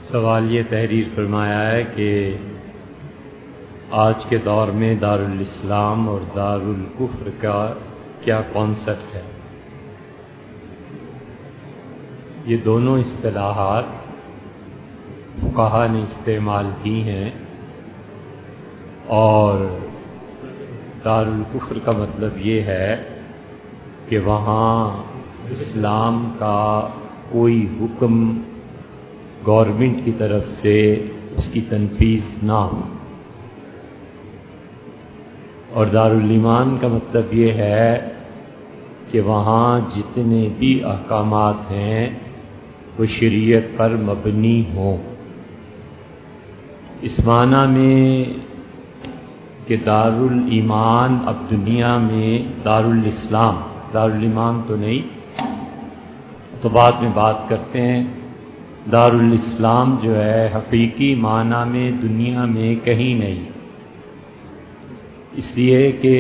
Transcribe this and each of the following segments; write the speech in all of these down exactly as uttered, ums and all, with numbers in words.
سوال یہ تحریر فرمایا ہے کہ آج کے دور میں دارالاسلام اور دارالکفر کا کیا کانسیپٹ ہے؟ یہ دونوں اصطلاحات فقہا نے استعمال کی ہیں، اور دارالکفر کا مطلب یہ ہے کہ وہاں اسلام کا کوئی حکم گورنمنٹ کی طرف سے اس کی تنفیذ نہ ہو، اور دارالایمان کا مطلب یہ ہے کہ وہاں جتنے بھی احکامات ہیں وہ شریعت پر مبنی ہوں۔ اس معنی میں کہ دارالایمان اب دنیا میں دارالاسلام، دارالایمان تو نہیں، تو بعد میں بات کرتے ہیں۔ دارالاسلام جو ہے حقیقی معنی میں دنیا میں کہیں نہیں، اس لیے کہ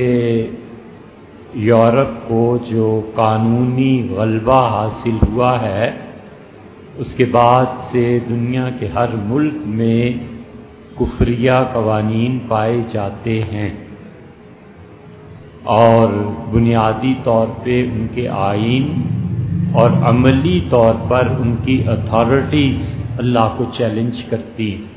یورپ کو جو قانونی غلبہ حاصل ہوا ہے اس کے بعد سے دنیا کے ہر ملک میں کفریہ قوانین پائے جاتے ہیں، اور بنیادی طور پہ ان کے آئین اور عملی طور پر ان کی اتھارٹیز اللہ کو چیلنج کرتی ہیں۔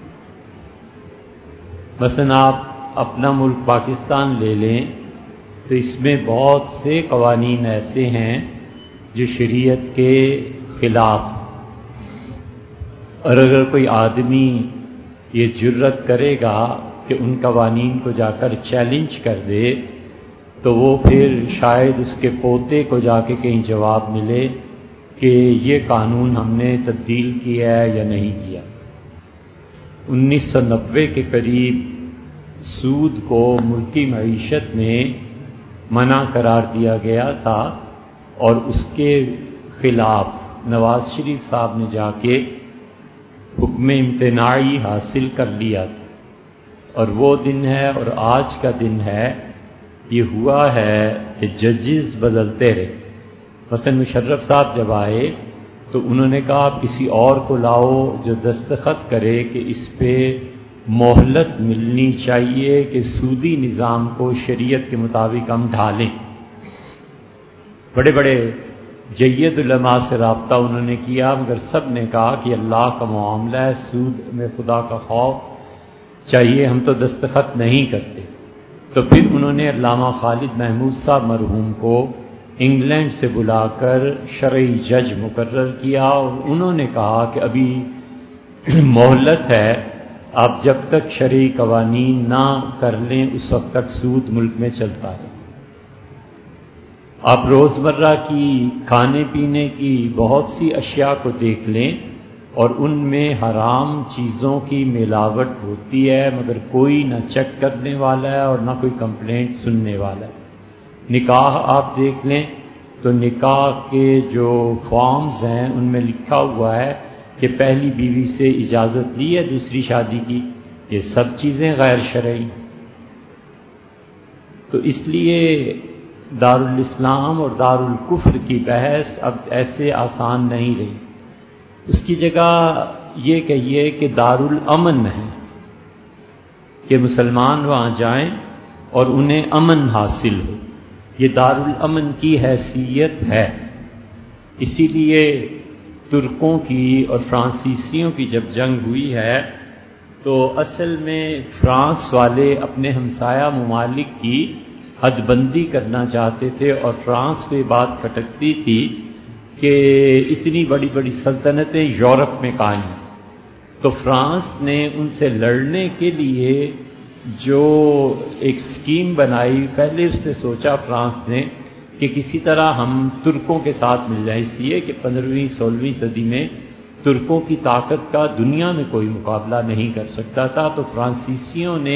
مثلا آپ اپنا ملک پاکستان لے لیں تو اس میں بہت سے قوانین ایسے ہیں جو شریعت کے خلاف، اور اگر کوئی آدمی یہ جرت کرے گا کہ ان قوانین کو جا کر چیلنج کر دے تو وہ پھر شاید اس کے پوتے کو جا کے کہیں جواب ملے کہ یہ قانون ہم نے تبدیل کیا ہے یا نہیں کیا۔ انیس سو نوے کے قریب سود کو ملکی معیشت میں منع قرار دیا گیا تھا، اور اس کے خلاف نواز شریف صاحب نے جا کے حکم امتناعی حاصل کر لیا تھا، اور وہ دن ہے اور آج کا دن ہے یہ ہوا ہے کہ ججز بدلتے رہے۔ مثلا مشرف صاحب جب آئے تو انہوں نے کہا آپ کسی اور کو لاؤ جو دستخط کرے کہ اس پہ مہلت ملنی چاہیے کہ سودی نظام کو شریعت کے مطابق ہم ڈھالیں۔ بڑے بڑے جید علماء سے رابطہ انہوں نے کیا، مگر سب نے کہا کہ اللہ کا معاملہ ہے، سود میں خدا کا خوف چاہیے، ہم تو دستخط نہیں کرتے۔ تو پھر انہوں نے علامہ خالد محمود صاحب مرحوم کو انگلینڈ سے بلا کر شرعی جج مقرر کیا، اور انہوں نے کہا کہ ابھی مہلت ہے، آپ جب تک شرعی قوانین نہ کر لیں اس وقت تک سود ملک میں چلتا ہے۔ آپ روزمرہ کی کھانے پینے کی بہت سی اشیاء کو دیکھ لیں اور ان میں حرام چیزوں کی ملاوٹ ہوتی ہے، مگر کوئی نہ چیک کرنے والا ہے اور نہ کوئی کمپلینٹ سننے والا ہے۔ نکاح آپ دیکھ لیں تو نکاح کے جو فارمز ہیں ان میں لکھا ہوا ہے کہ پہلی بیوی سے اجازت لی ہے دوسری شادی کی، یہ سب چیزیں غیر شرعی۔ تو اس لیے دارالاسلام اور دارالکفر کی بحث اب ایسے آسان نہیں رہی، اس کی جگہ یہ کہیے کہ دارالامن ہے کہ مسلمان وہاں جائیں اور انہیں امن حاصل ہو، یہ دارالامن کی حیثیت ہے۔ اسی لیے ترکوں کی اور فرانسیسیوں کی جب جنگ ہوئی ہے تو اصل میں فرانس والے اپنے ہمسایہ ممالک کی حد بندی کرنا چاہتے تھے، اور فرانس کو یہ بات کھٹکتی تھی کہ اتنی بڑی بڑی سلطنتیں یورپ میں قائم ہیں، تو فرانس نے ان سے لڑنے کے لیے جو ایک سکیم بنائی، پہلے اس سے سوچا فرانس نے کہ کسی طرح ہم ترکوں کے ساتھ مل جائیں، اس لیے کہ پندرہویں سولہویں صدی میں ترکوں کی طاقت کا دنیا میں کوئی مقابلہ نہیں کر سکتا تھا، تو فرانسیسیوں نے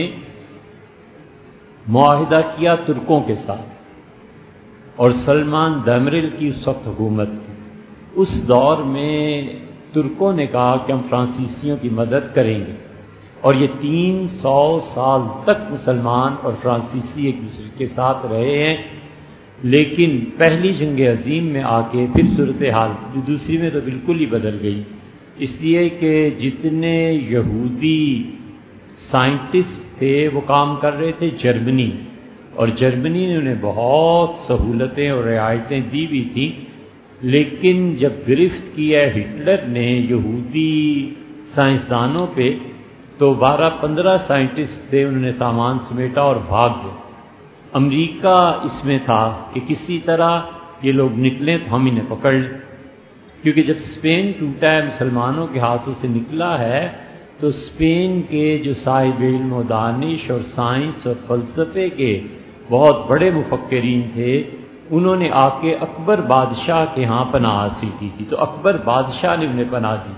معاہدہ کیا ترکوں کے ساتھ، اور سلمان دمرل کی اس وقت حکومت تھی۔ اس دور میں ترکوں نے کہا کہ ہم فرانسیسیوں کی مدد کریں گے، اور یہ تین سو سال تک مسلمان اور فرانسیسی ایک دوسرے کے ساتھ رہے ہیں، لیکن پہلی جنگ عظیم میں آ کے پھر صورتحال دوسری میں تو بالکل ہی بدل گئی، اس لیے کہ جتنے یہودی سائنٹسٹ تھے وہ کام کر رہے تھے جرمنی، اور جرمنی نے انہیں بہت سہولتیں اور رعایتیں دی بھی تھیں، لیکن جب گرفت کیا ہٹلر نے یہودی سائنسدانوں پہ تو بارہ پندرہ سائنٹسٹ تھے، انہوں نے سامان سمیٹا اور بھاگ گئے۔ امریکہ اس میں تھا کہ کسی طرح یہ لوگ نکلیں تو ہم انہیں پکڑ لیں، کیونکہ جب اسپین ٹوٹا ہے مسلمانوں کے ہاتھوں سے نکلا ہے تو اسپین کے جو صاحب علم و دانش اور سائنس اور فلسفے کے بہت بڑے مفکرین تھے، انہوں نے آ کے اکبر بادشاہ کے ہاں پناہ حاصل کی تھی، تو اکبر بادشاہ نے انہیں پناہ دی۔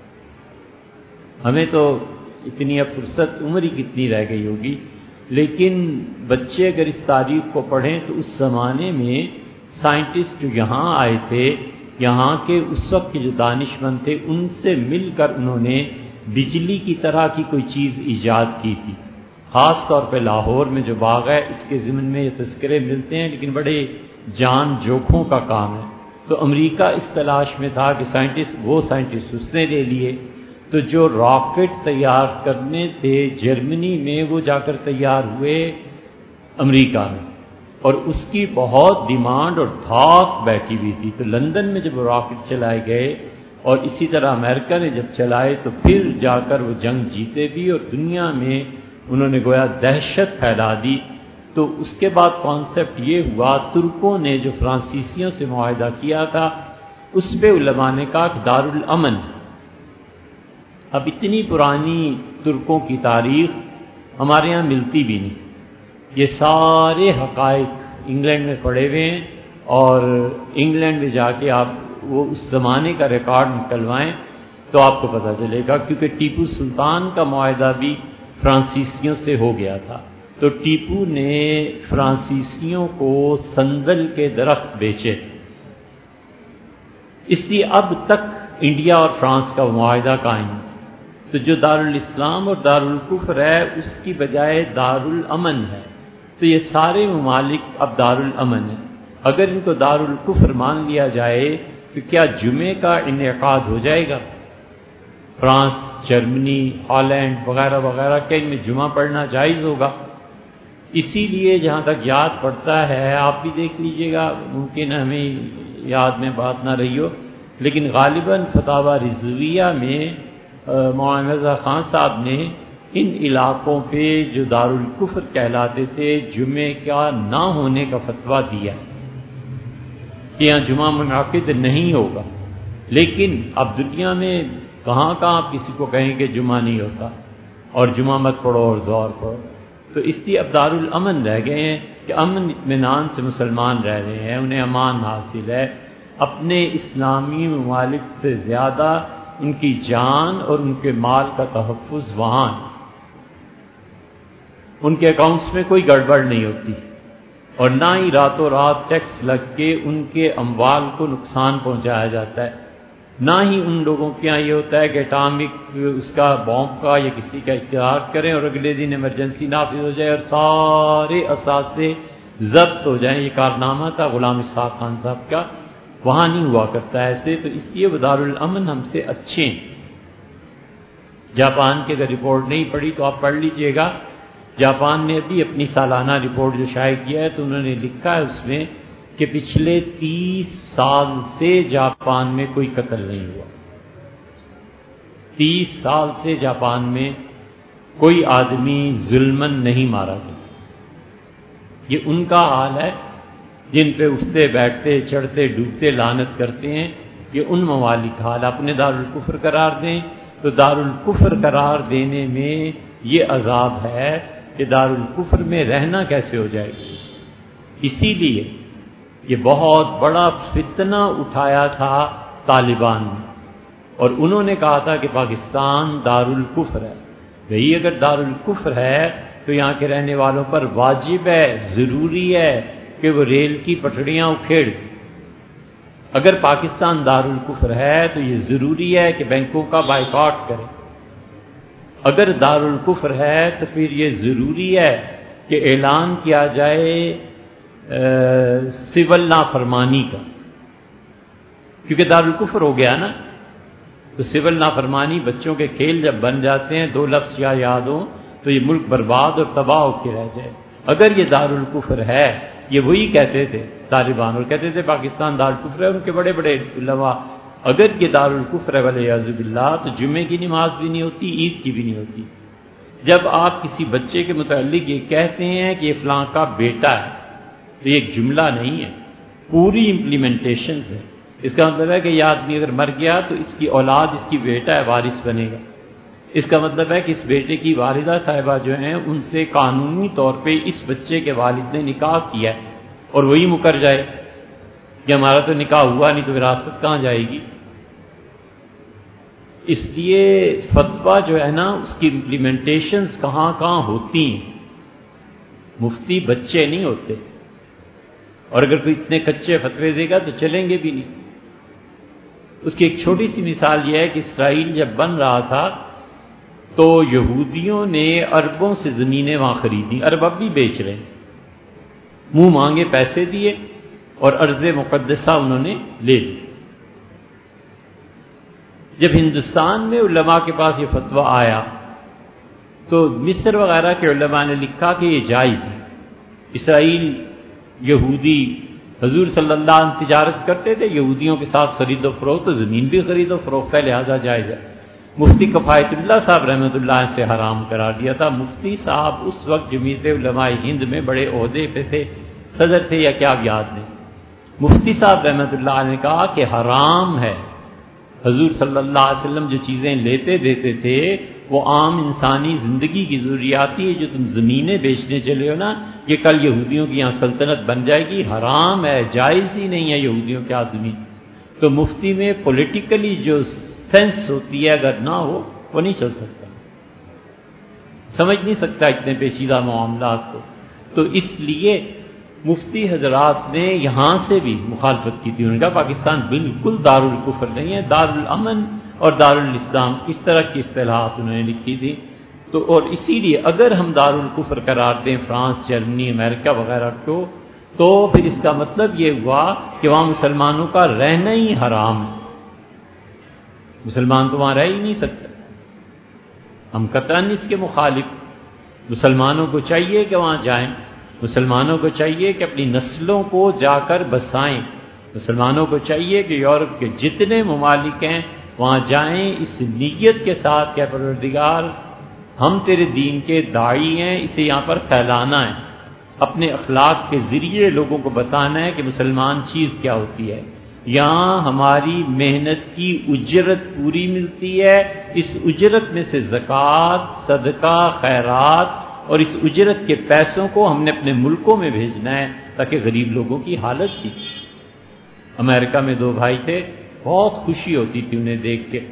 ہمیں تو اتنی اب فرصت عمر ہی کتنی رہ گئی ہوگی، لیکن بچے اگر اس تاریخ کو پڑھیں تو اس زمانے میں سائنٹسٹ جو یہاں آئے تھے، یہاں کے اس وقت کے جو دانش مند تھے، ان سے مل کر انہوں نے بجلی کی طرح کی کوئی چیز ایجاد کی تھی۔ خاص طور پہ لاہور میں جو باغ ہے اس کے ضمن میں یہ تذکرے ملتے ہیں، لیکن بڑے جان جوکھوں کا کام ہے۔ تو امریکہ اس تلاش میں تھا کہ سائنٹسٹ وہ سائنٹسٹ اس نے لے لیے، تو جو راکٹ تیار کرنے تھے جرمنی میں وہ جا کر تیار ہوئے امریکہ میں، اور اس کی بہت ڈیمانڈ اور دھاک بیٹھی ہوئی تھی۔ تو لندن میں جب وہ راکٹ چلائے گئے اور اسی طرح امریکہ نے جب چلائے تو پھر جا کر وہ جنگ جیتے بھی اور دنیا میں انہوں نے گویا دہشت پھیلا دی۔ تو اس کے بعد کانسیپٹ یہ ہوا، ترکوں نے جو فرانسیسیوں سے معاہدہ کیا تھا اس پہ علماء نے کہا کہ دارالامن، اب اتنی پرانی ترکوں کی تاریخ ہمارے ہاں ملتی بھی نہیں، یہ سارے حقائق انگلینڈ میں پڑے ہوئے ہیں، اور انگلینڈ میں جا کے آپ وہ اس زمانے کا ریکارڈ نکلوائیں تو آپ کو پتہ چلے گا، کیونکہ ٹیپو سلطان کا معاہدہ بھی فرانسیسیوں سے ہو گیا تھا۔ تو ٹیپو نے فرانسیسیوں کو سندل کے درخت بیچے، اس لیے اب تک انڈیا اور فرانس کا معاہدہ قائم ہے۔ تو جو دارالاسلام اور دارالکفر ہے اس کی بجائے دارالامن ہے، تو یہ سارے ممالک اب دارالامن ہیں۔ اگر ان کو دارالکفر مان لیا جائے تو کیا جمعے کا انعقاد ہو جائے گا؟ فرانس، جرمنی، ہالینڈ وغیرہ وغیرہ کیا ان میں جمعہ پڑھنا جائز ہوگا؟ اسی لیے جہاں تک یاد پڑتا ہے، آپ بھی دیکھ لیجئے گا، ممکن ہمیں یاد میں بات نہ رہی ہو، لیکن غالباً فتاوی رضویہ میں مولانا مرزا خان صاحب نے ان علاقوں پہ جو دارالکفر کہلاتے تھے جمعے کا نہ ہونے کا فتویٰ دیا کہ یہاں جمعہ منعقد نہیں ہوگا۔ لیکن اب دنیا میں کہاں کہاں آپ کسی کو کہیں کہ جمعہ نہیں ہوتا اور جمعہ مت پڑھو اور زور پڑھو، تو اس لیے اب دارالامن رہ گئے ہیں کہ امن اطمینان سے مسلمان رہ رہے ہیں، انہیں امان حاصل ہے۔ اپنے اسلامی ممالک سے زیادہ ان کی جان اور ان کے مال کا تحفظ وہاں ہے، ان کے اکاؤنٹس میں کوئی گڑبڑ نہیں ہوتی، اور نہ ہی راتوں رات ٹیکس لگ کے ان کے اموال کو نقصان پہنچایا جاتا ہے، نہ ہی ان لوگوں کے یہاں یہ ہوتا ہے کہ اٹامک اس کا بومب کا یا کسی کا اختیار کریں اور اگلے دن ایمرجنسی نافذ ہو جائے اور سارے اثاثے ضبط ہو جائیں۔ یہ کارنامہ تھا غلام اسحاق خان صاحب کا، وہاں نہیں ہوا کرتا ایسے، تو اس لیے وہ دارالامن ہم سے اچھے ہیں۔ جاپان کی اگر رپورٹ نہیں پڑھی تو آپ پڑھ لیجئے گا، جاپان نے ابھی اپنی سالانہ رپورٹ جو شائع کیا ہے تو انہوں نے لکھا ہے اس میں کہ پچھلے تیس سال سے جاپان میں کوئی قتل نہیں ہوا، تیس سال سے جاپان میں کوئی آدمی ظلمن نہیں مارا گیا۔ یہ ان کا حال ہے جن پہ اٹھتے بیٹھتے چڑھتے ڈوبتے لعنت کرتے ہیں، یہ ان ممالک کا حال۔ اپنے دارالکفر قرار دیں تو دارالکفر قرار دینے میں یہ عذاب ہے کہ دارالکفر میں رہنا کیسے ہو جائے گا۔ اسی لیے یہ بہت بڑا فتنہ اٹھایا تھا طالبان نے، اور انہوں نے کہا تھا کہ پاکستان دارالکفر ہے۔ بھئی اگر دارالکفر ہے تو یہاں کے رہنے والوں پر واجب ہے، ضروری ہے کہ وہ ریل کی پٹڑیاں اکھیڑ دیں۔ اگر پاکستان دارالکفر ہے تو یہ ضروری ہے کہ بینکوں کا بائیکاٹ کرے۔ اگر دارالکفر ہے تو پھر یہ ضروری ہے کہ اعلان کیا جائے سول نافرمانی کا، کیونکہ دارالکفر ہو گیا نا۔ تو سول نافرمانی بچوں کے کھیل جب بن جاتے ہیں، دو لفظ یا یاد ہوں تو یہ ملک برباد اور تباہ ہو کے رہ جائے۔ اگر یہ دارالکفر ہے، یہ وہی کہتے تھے طالبان، اور کہتے تھے پاکستان دارالکفر ہے، ان کے بڑے بڑے علماء، اگر یہ دارالکفر ہے ولیعذ باللہ تو جمعے کی نماز بھی نہیں ہوتی، عید کی بھی نہیں ہوتی۔ جب آپ کسی بچے کے متعلق یہ کہتے ہیں کہ یہ فلاں کا بیٹا ہے، تو یہ ایک جملہ نہیں ہے، پوری امپلیمنٹیشنز ہے۔ اس کا مطلب ہے کہ یہ آدمی اگر مر گیا تو اس کی اولاد اس کی بیٹا ہے، وارث بنے گا۔ اس کا مطلب ہے کہ اس بیٹے کی والدہ صاحبہ جو ہیں ان سے قانونی طور پہ اس بچے کے والد نے نکاح کیا ہے، اور وہی مکر جائے کہ ہمارا تو نکاح ہوا نہیں تو وراثت کہاں جائے گی۔ اس لیے فتویٰ جو ہے نا اس کی امپلیمنٹیشنز کہاں کہاں ہوتی ہیں، مفتی بچے نہیں ہوتے، اور اگر کوئی اتنے کچے فتوے دے گا تو چلیں گے بھی نہیں۔ اس کی ایک چھوٹی سی مثال یہ ہے کہ اسرائیل جب بن رہا تھا تو یہودیوں نے اربوں سے زمینیں وہاں خریدی، ارب اب بھی بیچ رہے ہیں، منہ مانگے پیسے دیے اور ارض مقدسہ انہوں نے لے لی۔ جب ہندوستان میں علماء کے پاس یہ فتویٰ آیا تو مصر وغیرہ کے علماء نے لکھا کہ یہ جائز ہے، اسرائیل یہودی حضور صلی اللہ علیہ وسلم تجارت کرتے تھے، یہودیوں کے ساتھ خرید و فروخت، تو زمین بھی خرید و فروخت ہے، لہذا جائز ہے۔ مفتی کفایت اللہ صاحب رحمۃ اللہ سے حرام قرار دیا تھا۔ مفتی صاحب اس وقت جمعیت علماء ہند میں بڑے عہدے پہ تھے، صدر تھے یا کیا یاد نہیں۔ مفتی صاحب رحمۃ اللہ نے کہا کہ حرام ہے، حضور صلی اللہ علیہ وسلم جو چیزیں لیتے دیتے تھے وہ عام انسانی زندگی کی ضروریاتی ہے، جو تم زمینیں بیچنے چلے ہو نا، یہ کل یہودیوں کی یہاں سلطنت بن جائے گی، حرام ہے، جائز ہی نہیں ہے یہودیوں کے ہاں زمین۔ تو مفتی میں پولیٹیکلی جو سینس ہوتی ہے اگر نہ ہو وہ نہیں چل سکتا، سمجھ نہیں سکتا اتنے پیچیدہ معاملات کو۔ تو اس لیے مفتی حضرات نے یہاں سے بھی مخالفت کی تھی، انہوں نے کہا پاکستان بالکل دارالکفر نہیں ہے، دارالامن اور دارالاسلام، اس طرح کی اصطلاحات انہوں نے لکھی تھی۔ تو اور اسی لیے اگر ہم دارالکفر قرار دیں فرانس، جرمنی، امریکہ وغیرہ کو، تو پھر اس کا مطلب یہ ہوا کہ وہاں مسلمانوں کا رہنا ہی حرام ہے، مسلمان تو وہاں رہ ہی نہیں سکتے۔ ہم قطعاً اس کے مخالف، مسلمانوں کو چاہیے کہ وہاں جائیں، مسلمانوں کو چاہیے کہ اپنی نسلوں کو جا کر بسائیں، مسلمانوں کو چاہیے کہ یورپ کے جتنے ممالک ہیں وہاں جائیں، اس نیت کے ساتھ کہ پروردگار ہم تیرے دین کے داعی ہیں، اسے یہاں پر پھیلانا ہے، اپنے اخلاق کے ذریعے لوگوں کو بتانا ہے کہ مسلمان چیز کیا ہوتی ہے، یہاں ہماری محنت کی اجرت پوری ملتی ہے، اس اجرت میں سے زکوٰۃ، صدقہ، خیرات اور اس اجرت کے پیسوں کو ہم نے اپنے ملکوں میں بھیجنا ہے تاکہ غریب لوگوں کی حالت ٹھیک۔ امریکہ میں دو بھائی تھے، بہت خوشی ہوتی تھی انہیں دیکھ کے،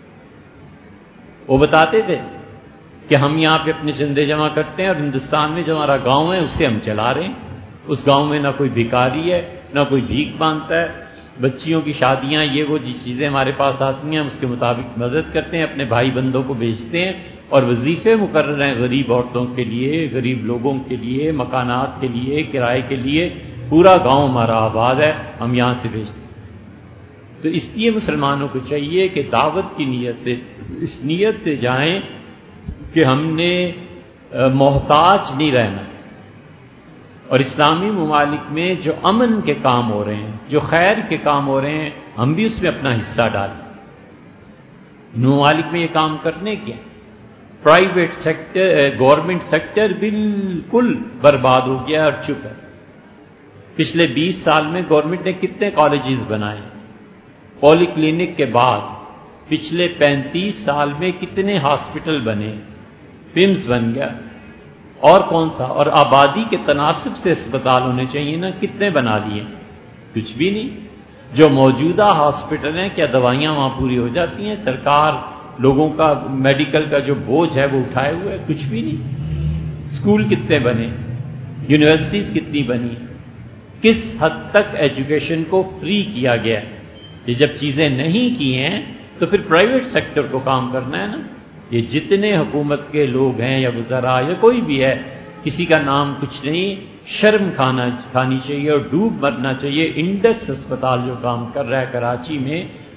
وہ بتاتے تھے کہ ہم یہاں پہ اپنے چندے جمع کرتے ہیں اور ہندوستان میں جو ہمارا گاؤں ہے اسے ہم چلا رہے ہیں، اس گاؤں میں نہ کوئی بھکاری ہے نہ کوئی بھیک مانگتا ہے، بچیوں کی شادیاں یہ وہ جس چیزیں ہمارے پاس آتی ہیں ہم اس کے مطابق مدد کرتے ہیں، اپنے بھائی بندوں کو بیچتے ہیں، اور وظیفے مقرر ہیں غریب عورتوں کے لیے، غریب لوگوں کے لیے، مکانات کے لیے، کرائے کے لیے، پورا گاؤں ہمارا آباد ہے، ہم یہاں سے بیچتے ہیں۔ تو اس لیے مسلمانوں کو چاہیے کہ دعوت کی نیت سے، اس نیت سے جائیں کہ ہم نے محتاج نہیں رہنا، اور اسلامی ممالک میں جو امن کے کام ہو رہے ہیں، جو خیر کے کام ہو رہے ہیں، ہم بھی اس میں اپنا حصہ ڈالیں۔ ممالک میں یہ کام کرنے کے پرائیویٹ سیکٹر، گورنمنٹ سیکٹر بالکل برباد ہو گیا اور چپ ہے۔ پچھلے بیس سال میں گورنمنٹ نے کتنے کالجز بنائے، پولی کلینک کے بعد پچھلے پینتیس سال میں کتنے ہاسپٹل بنے، پمس بن گیا، اور کون سا، اور آبادی کے تناسب سے اسپتال ہونے چاہیے نا، کتنے بنا لیے، کچھ بھی نہیں۔ جو موجودہ ہاسپٹل ہیں کیا دوائیاں وہاں پوری ہو جاتی ہیں؟ سرکار لوگوں کا میڈیکل کا جو بوجھ ہے وہ اٹھائے ہوئے ہے، کچھ بھی نہیں۔ اسکول کتنے بنے، یونیورسٹیز کتنی بنی، کس حد تک ایجوکیشن کو فری کیا گیا ہے۔ یہ جب چیزیں نہیں کی ہیں تو پھر پرائیویٹ سیکٹر کو کام کرنا ہے نا۔ یہ جتنے حکومت کے لوگ ہیں یا وزراء یا کوئی بھی ہے، کسی کا نام کچھ نہیں، شرم کھانا کھانی چاہیے اور ڈوب مرنا چاہیے۔ انڈس ہسپتال جو کام کر رہا ہے کراچی میں،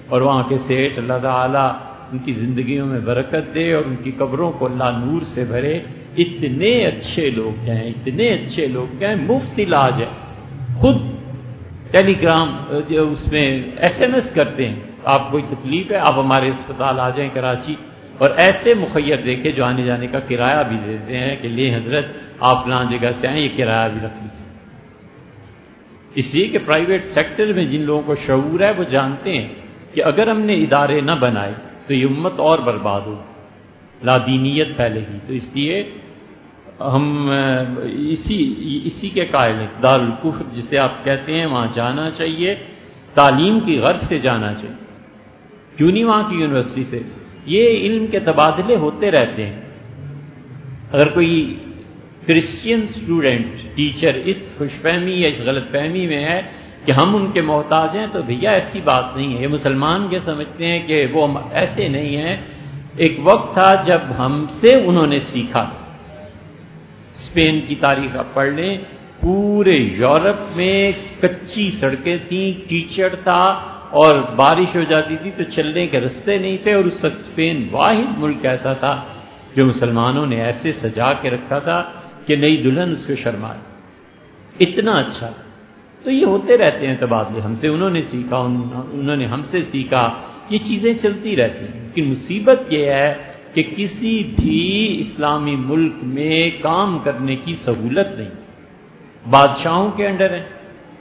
اور وہاں کے سیٹ اللہ تعالیٰ ان کی زندگیوں میں برکت دے اور ان کی قبروں کو اللہ نور سے بھرے. اتنے اچھے لوگ ہیں, اتنے اچھے لوگ ہیں, مفت علاج ہے. خود ٹیلی گرام جو اس میں ایس ایم ایس کرتے ہیں, آپ کوئی تکلیف ہے آپ ہمارے اسپتال آ جائیں کراچی, اور ایسے مخیر دیکھے جو آنے جانے کا کرایہ بھی دیتے ہیں کہ لے حضرت آپ فلاں جگہ سے آئیں, یہ کرایہ بھی رکھ لیجیے. اس لیے کہ پرائیویٹ سیکٹر میں جن لوگوں کو شعور ہے وہ جانتے ہیں کہ اگر ہم نے ادارے نہ بنائے تو یہ امت اور برباد ہو, لادینیت پھیلے گی. تو اس لیے ہم اسی اسی کے قائل ہیں. دارالکفر جسے آپ کہتے ہیں وہاں جانا چاہیے, تعلیم کی غرض سے جانا چاہیے. کیوں نہیں وہاں کی یونیورسٹی سے؟ یہ علم کے تبادلے ہوتے رہتے ہیں. اگر کوئی کرسچین اسٹوڈنٹ ٹیچر اس خوش فہمی یا اس غلط فہمی میں ہے کہ ہم ان کے محتاج ہیں, تو بھیا ایسی بات نہیں ہے. یہ مسلمان کے سمجھتے ہیں کہ وہ ایسے نہیں ہیں. ایک وقت تھا جب ہم سے انہوں نے سیکھا. اسپین کی تاریخ آپ پڑھ لیں, پورے یورپ میں کچی سڑکیں تھیں, کیچڑ تھا, اور بارش ہو جاتی تھی تو چلنے کے رستے نہیں تھے. اور اس وقت اسپین واحد ملک ایسا تھا جو مسلمانوں نے ایسے سجا کے رکھا تھا کہ نئی دلہن اس کو شرمائے. اتنا اچھا. تو یہ ہوتے رہتے ہیں تبادلے. ہم سے انہوں نے سیکھا, انہوں نے ہم سے سیکھا, یہ چیزیں چلتی رہتی ہیں. لیکن مصیبت یہ ہے کہ کسی بھی اسلامی ملک میں کام کرنے کی سہولت نہیں. بادشاہوں کے انڈر ہیں.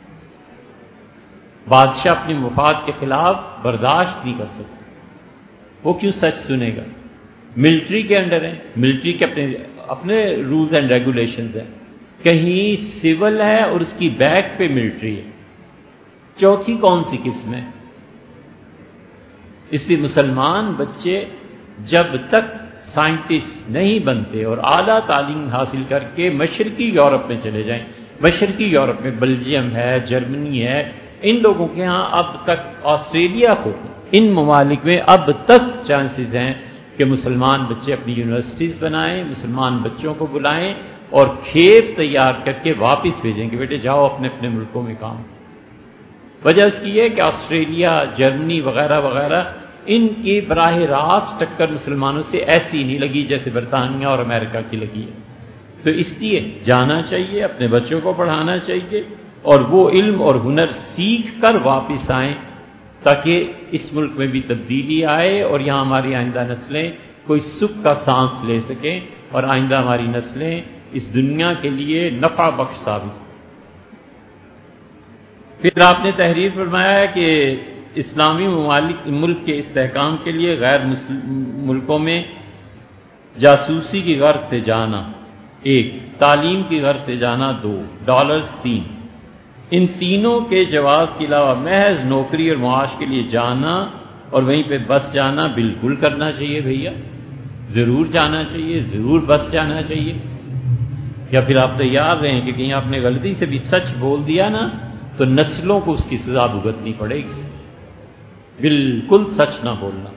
بادشاہ اپنے مفاد کے خلاف برداشت نہیں کر سکتے, وہ کیوں سچ سنے گا. ملٹری کے انڈر ہیں, ملٹری کے اپنے اپنے رولز اینڈ ریگولیشنز ہیں. کہیں سول ہے اور اس کی بیک پہ ملٹری ہے. چوتھی کون سی قسم ہے؟ اس لیے مسلمان بچے جب تک سائنٹسٹ نہیں بنتے اور اعلیٰ تعلیم حاصل کر کے مشرقی یورپ میں چلے جائیں, مشرقی یورپ میں بلجیم ہے, جرمنی ہے, ان لوگوں کے ہاں اب تک, آسٹریلیا کو, ان ممالک میں اب تک چانسز ہیں کہ مسلمان بچے اپنی یونیورسٹیز بنائیں, مسلمان بچوں کو بلائیں اور کھیپ تیار کر کے واپس بھیجیں کہ بیٹے جاؤ اپنے اپنے ملکوں میں کام. وجہ اس کی ہے کہ آسٹریلیا, جرمنی وغیرہ وغیرہ, ان کی براہ راست ٹکر مسلمانوں سے ایسی نہیں لگی جیسے برطانیہ اور امریکہ کی لگی ہے. تو اس لیے جانا چاہیے, اپنے بچوں کو پڑھانا چاہیے, اور وہ علم اور ہنر سیکھ کر واپس آئیں تاکہ اس ملک میں بھی تبدیلی آئے اور یہاں ہماری آئندہ نسلیں کوئی سکھ کا سانس لے سکیں, اور آئندہ ہماری نسلیں اس دنیا کے لیے نفع بخش ثابت. پھر آپ نے تحریر فرمایا ہے کہ اسلامی ممالک ملک کے استحکام کے لیے غیر ملکوں میں جاسوسی کی غرض سے جانا ایک, تعلیم کی غرض سے جانا دو, ڈالرز تین. ان تینوں کے جواز کے علاوہ محض نوکری اور معاش کے لیے جانا اور وہیں پہ بس جانا بالکل کرنا چاہیے. بھیا ضرور جانا چاہیے, ضرور بس جانا چاہیے. یا پھر آپ تیار رہیں کہ کہیں آپ نے غلطی سے بھی سچ بول دیا نا تو نسلوں کو اس کی سزا بھگتنی پڑے گی. بالکل سچ نہ بولنا.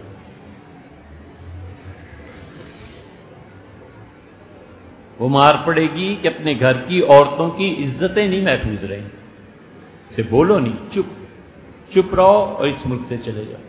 وہ مار پڑے گی کہ اپنے گھر کی عورتوں کی عزتیں نہیں محفوظ رہیں. سے بولو نہیں, چپ چپ رہو اور اس ملک سے چلے جاؤ.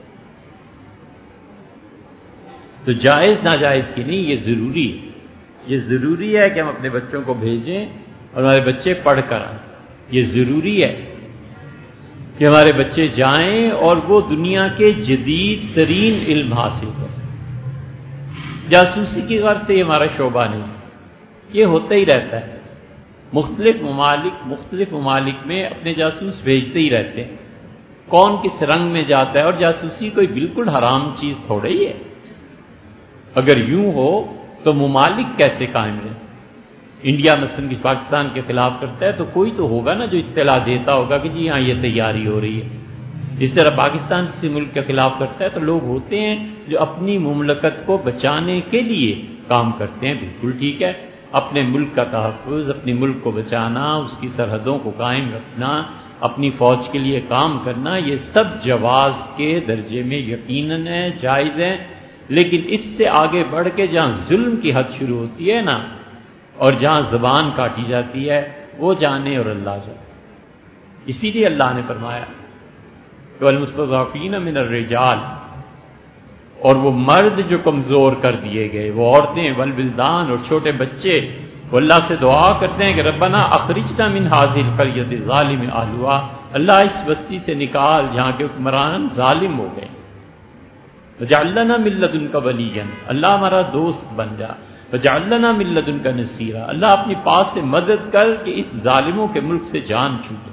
تو جائز ناجائز کی نہیں, یہ ضروری ہے. یہ ضروری ہے کہ ہم اپنے بچوں کو بھیجیں اور ہمارے بچے پڑھ کر آئیں. یہ ضروری ہے کہ ہمارے بچے جائیں اور وہ دنیا کے جدید ترین علم حاصل کریں. جاسوسی کی غرض سے یہ ہمارا شعبہ نہیں, یہ ہوتا ہی رہتا ہے. مختلف ممالک مختلف ممالک میں اپنے جاسوس بھیجتے ہی رہتے ہیں. کون کس رنگ میں جاتا ہے, اور جاسوسی کوئی بالکل حرام چیز تھوڑا ہی ہے. اگر یوں ہو تو ممالک کیسے قائم ہیں؟ انڈیا مثلاً کی پاکستان کے خلاف کرتا ہے تو کوئی تو ہوگا نا جو اطلاع دیتا ہوگا کہ جی ہاں یہ تیاری ہو رہی ہے. اس طرح پاکستان کسی ملک کے خلاف کرتا ہے تو لوگ ہوتے ہیں جو اپنی مملکت کو بچانے کے لیے کام کرتے ہیں. بالکل ٹھیک ہے, اپنے ملک کا تحفظ, اپنے ملک کو بچانا, اس کی سرحدوں کو قائم رکھنا, اپنی فوج کے لیے کام کرنا, یہ سب جواز کے درجے میں یقیناً ہے, جائز ہے. لیکن اس سے آگے بڑھ کے جہاں ظلم کی حد شروع ہوتی ہے نا, اور جہاں زبان کاٹی جاتی ہے, وہ جانے اور اللہ جانے. اسی لیے اللہ نے فرمایا والمستضعفین من الرجال، اور وہ مرد جو کمزور کر دیے گئے، وہ عورتیں، والولدان، اور چھوٹے بچے، وہ اللہ سے دعا کرتے ہیں کہ ربنا اخرجنا من هذه القرية الظالم اهلها، اللہ اس بستی سے نکال جہاں کے حکمران ظالم ہو گئے، وجعل لنا من لدنک ولیا، اللہ ہمارا دوست بن جا، وجعل لنا من لدنک نصیرا، اللہ اپنی پاس سے مدد کر کہ اس ظالموں کے ملک سے جان چھوٹے۔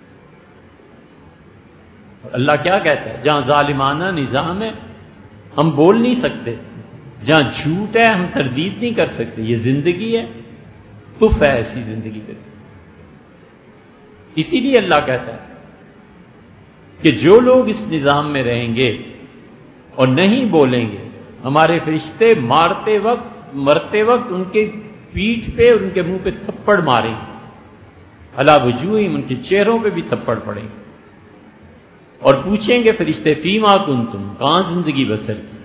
اللہ کیا کہتا ہے؟ جہاں ظالمانہ نظام ہے ہم بول نہیں سکتے، جہاں جھوٹ ہے ہم تردید نہیں کر سکتے، یہ زندگی ہے، تف ہے ایسی زندگی پہ۔ اسی لیے اللہ کہتا ہے کہ جو لوگ اس نظام میں رہیں گے اور نہیں بولیں گے، ہمارے فرشتے مارتے وقت مرتے وقت ان کے پیٹھ پہ اور ان کے منہ پہ تھپڑ ماریں گے، علی وجوہہم، ان کے چہروں پہ بھی تھپڑ پڑیں گے، اور پوچھیں گے فرشتے فیما کنتم، کہاں زندگی بسر کی؟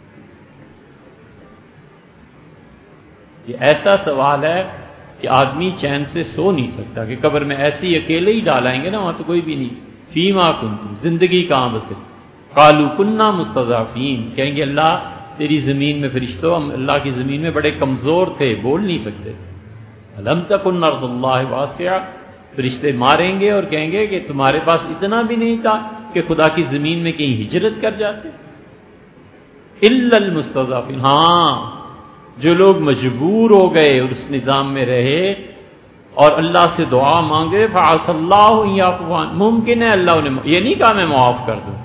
یہ ایسا سوال ہے کہ آدمی چین سے سو نہیں سکتا کہ قبر میں ایسے ہی اکیلے ہی ڈالائیں گے نا، وہاں تو کوئی بھی نہیں، فیما کنتم، زندگی کہاں بسر؟ قالوا كنا مستضعفین، کہیں گے اللہ تیری زمین میں فرشتوں ہم اللہ کی زمین میں بڑے کمزور تھے، بول نہیں سکتے، الم تکن ارض اللہ واسعہ، فرشتے ماریں گے اور کہیں گے کہ تمہارے پاس اتنا بھی نہیں تھا کہ خدا کی زمین میں کہیں ہجرت کر جاتے؟ الا المستضعفین، ہاں جو لوگ مجبور ہو گئے اور اس نظام میں رہے اور اللہ سے دعا مانگے، فعسى اللہ ان يعفو عنهم، ممکن ہے اللہ انہیں، یہ نہیں کہا میں معاف کر دوں۔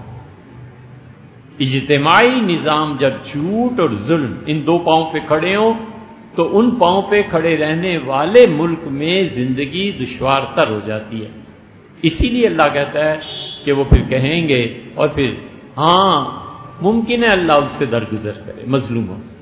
اجتماعی نظام جب جھوٹ اور ظلم ان دو پاؤں پہ کھڑے ہوں تو ان پاؤں پہ کھڑے رہنے والے ملک میں زندگی دشوار تر ہو جاتی ہے۔ اسی لیے اللہ کہتا ہے کہ وہ پھر کہیں گے، اور پھر ہاں ممکن ہے اللہ اس سے درگزر کرے مظلوموں سے۔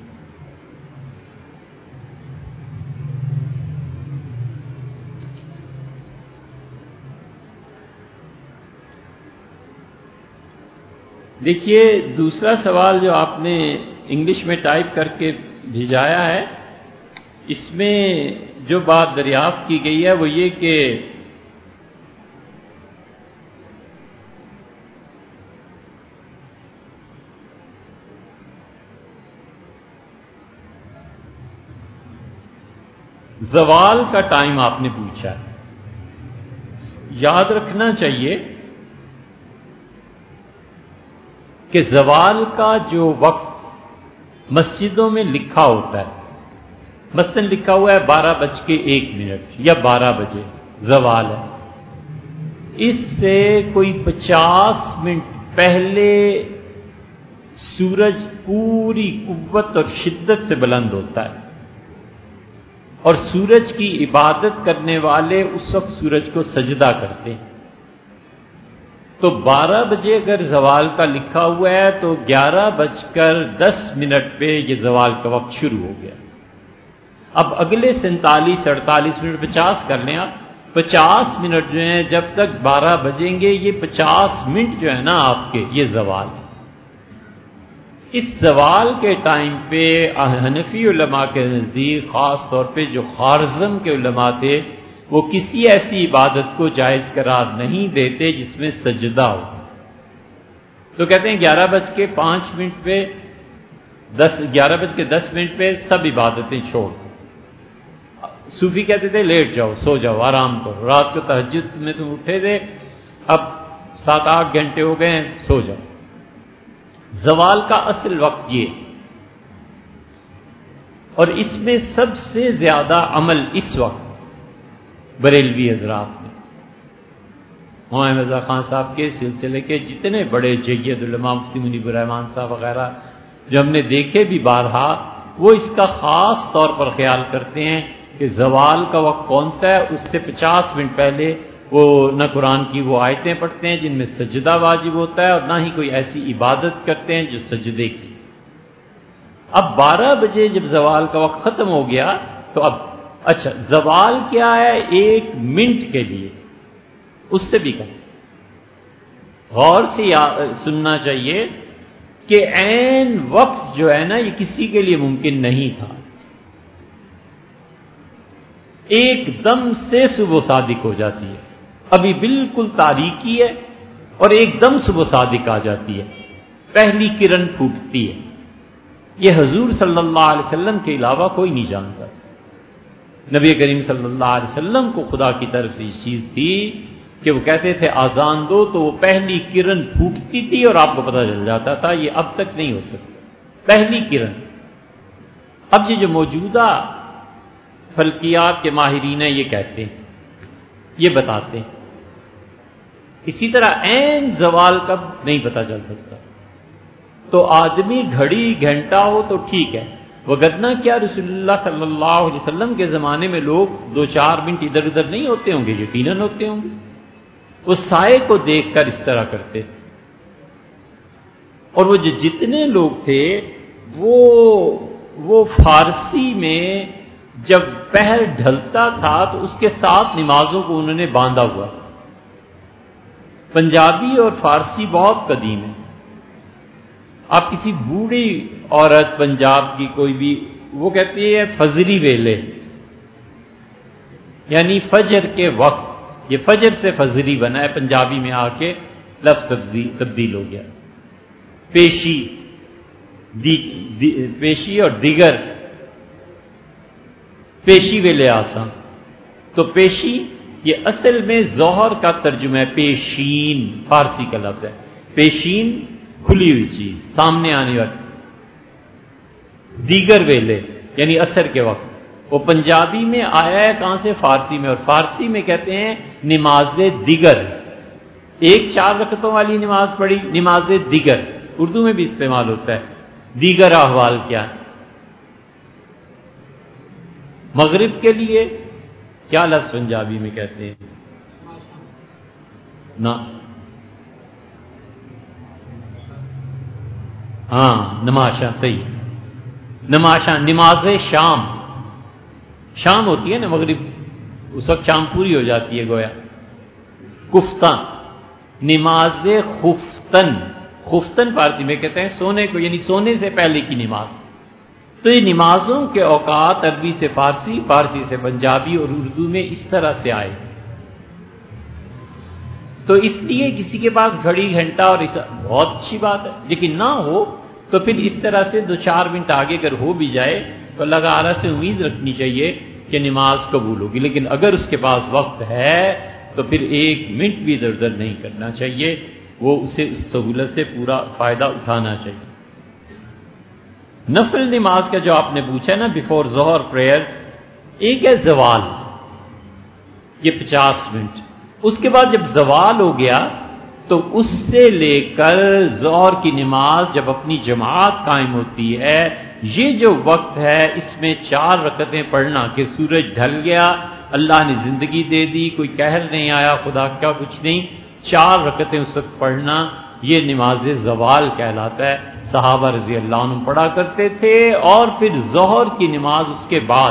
دیکھیے دوسرا سوال جو آپ نے انگلش میں ٹائپ کر کے بھیجایا ہے، اس میں جو بات دریافت کی گئی ہے وہ یہ کہ زوال کا ٹائم آپ نے پوچھا ہے۔ یاد رکھنا چاہیے کہ زوال کا جو وقت مسجدوں میں لکھا ہوتا ہے، مثلاً لکھا ہوا ہے بارہ بج کے ایک منٹ یا بارہ بجے زوال ہے، اس سے کوئی پچاس منٹ پہلے سورج پوری قوت اور شدت سے بلند ہوتا ہے، اور سورج کی عبادت کرنے والے اس وقت سورج کو سجدہ کرتے ہیں۔ تو بارہ بجے اگر زوال کا لکھا ہوا ہے تو گیارہ بج کر دس منٹ پہ یہ زوال کا وقت شروع ہو گیا۔ اب اگلے سینتالیس اڑتالیس منٹ پچاس کر لیں آپ، پچاس منٹ جو ہیں جب تک بارہ بجیں گے یہ پچاس منٹ جو ہے نا آپ کے، یہ زوال ہے۔ اس زوال کے ٹائم پہ حنفی علماء کے نزدیک، خاص طور پہ جو خوارزم کے علماء تھے، وہ کسی ایسی عبادت کو جائز قرار نہیں دیتے جس میں سجدہ ہو، تو کہتے ہیں گیارہ بج کے پانچ منٹ پہ دس گیارہ بج کے دس منٹ پہ سب عبادتیں چھوڑ دو۔ صوفی کہتے تھے لیٹ جاؤ، سو جاؤ، آرام کرو، رات کو تہجد میں تم اٹھے تھے، اب سات آٹھ گھنٹے ہو گئے ہیں، سو جاؤ۔ زوال کا اصل وقت یہ، اور اس میں سب سے زیادہ عمل اس وقت بریلوی حضرات نے، مولانا رضا خان صاحب کے سلسلے کے جتنے بڑے جید علماء، مفتی منیب الرحمان صاحب وغیرہ جو ہم نے دیکھے بھی بارہا، وہ اس کا خاص طور پر خیال کرتے ہیں کہ زوال کا وقت کون سا ہے، اس سے پچاس منٹ پہلے وہ نہ قرآن کی وہ آیتیں پڑھتے ہیں جن میں سجدہ واجب ہوتا ہے، اور نہ ہی کوئی ایسی عبادت کرتے ہیں جو سجدے کی۔ اب بارہ بجے جب زوال کا وقت ختم ہو گیا تو اب اچھا زوال کیا ہے؟ ایک منٹ کے لیے، اس سے بھی کم۔ غور سے سننا چاہیے کہ عین وقت جو ہے نا یہ کسی کے لیے ممکن نہیں تھا، ایک دم سے صبح صادق ہو جاتی ہے، ابھی بالکل تاریکی ہے، اور ایک دم صبح صادق آ جاتی ہے، پہلی کرن پھوٹتی ہے۔ یہ حضور صلی اللہ علیہ وسلم کے علاوہ کوئی نہیں جانتا۔ نبی کریم صلی اللہ علیہ وسلم کو خدا کی طرف سے یہ چیز تھی کہ وہ کہتے تھے آزان دو تو وہ پہلی کرن پھوٹتی تھی اور آپ کو پتہ چل جاتا تھا۔ یہ اب تک نہیں ہو سکتا، پہلی کرن۔ اب یہ جو موجودہ فلکیات کے ماہرین ہیں یہ کہتے ہیں، یہ بتاتے ہیں، اسی طرح عین زوال کب نہیں پتہ چل سکتا۔ تو آدمی گھڑی گھنٹہ ہو تو ٹھیک ہے، وگرنہ کیا رسول اللہ صلی اللہ علیہ وسلم کے زمانے میں لوگ دو چار منٹ ادھر ادھر نہیں ہوتے ہوں گے؟ یقیناً ہوتے ہوں گے۔ وہ سائے کو دیکھ کر اس طرح کرتے تھے، اور وہ جو جتنے لوگ تھے وہ وہ فارسی میں جب پہر ڈھلتا تھا تو اس کے ساتھ نمازوں کو انہوں نے باندھا ہوا تھا۔ پنجابی اور فارسی بہت قدیم ہے۔ آپ کسی بوڑھی عورت پنجاب کی کوئی بھی، وہ کہتی ہے فجری ویلے، یعنی فجر کے وقت، یہ فجر سے فجری بنا ہے، پنجابی میں آ کے لفظ تبدیل ہو گیا۔ پیشی دی, دی, پیشی اور دیگر، پیشی ویلے آسان، تو پیشی یہ اصل میں ظہر کا ترجمہ ہے، پیشین فارسی کا لفظ ہے، پیشین کھلی ہوئی چیز سامنے آنے والی۔ دیگر ویلے یعنی عصر کے وقت، وہ پنجابی میں آیا ہے کہاں سے؟ فارسی میں، اور فارسی میں کہتے ہیں نماز دیگر۔ ایک چار رکعتوں والی نماز پڑھی، نماز دیگر، اردو میں بھی استعمال ہوتا ہے۔ دیگر احوال کیا ہے؟ مغرب کے لیے کیا لفظ پنجابی میں کہتے ہیں؟ نا ہاں نماشا، صحیح، نماشا، نماز شام، شام ہوتی ہے نا مغرب، اس وقت شام پوری ہو جاتی ہے گویا۔ کفتن، نماز خفتن، خفتن فارسی میں کہتے ہیں سونے کو، یعنی سونے سے پہلے کی نماز۔ تو یہ نمازوں کے اوقات عربی سے فارسی، فارسی سے پنجابی اور اردو میں اس طرح سے آئے۔ تو اس لیے کسی کے پاس گھڑی گھنٹہ اور بہت اچھی بات ہے، لیکن نہ ہو تو پھر اس طرح سے دو چار منٹ آگے اگر ہو بھی جائے تو اللہ تعالیٰ سے امید رکھنی چاہیے کہ نماز قبول ہوگی۔ لیکن اگر اس کے پاس وقت ہے تو پھر ایک منٹ بھی ادھر ادھر نہیں کرنا چاہیے، وہ اسے اس سہولت سے پورا فائدہ اٹھانا چاہیے۔ نفل نماز کا جو آپ نے پوچھا نا بیفور ظہر پریئر، ایک ہے زوال، یہ پچاس منٹ، اس کے بعد جب زوال ہو گیا تو اس سے لے کر ظہر کی نماز جب اپنی جماعت قائم ہوتی ہے، یہ جو وقت ہے اس میں چار رکعتیں پڑھنا کہ سورج ڈھل گیا، اللہ نے زندگی دے دی، کوئی قہر نہیں آیا، خدا کا کچھ نہیں، چار رکعتیں اس وقت پڑھنا، یہ نماز زوال کہلاتا ہے۔ صحابہ رضی اللہ عنہ پڑھا کرتے تھے، اور پھر ظہر کی نماز اس کے بعد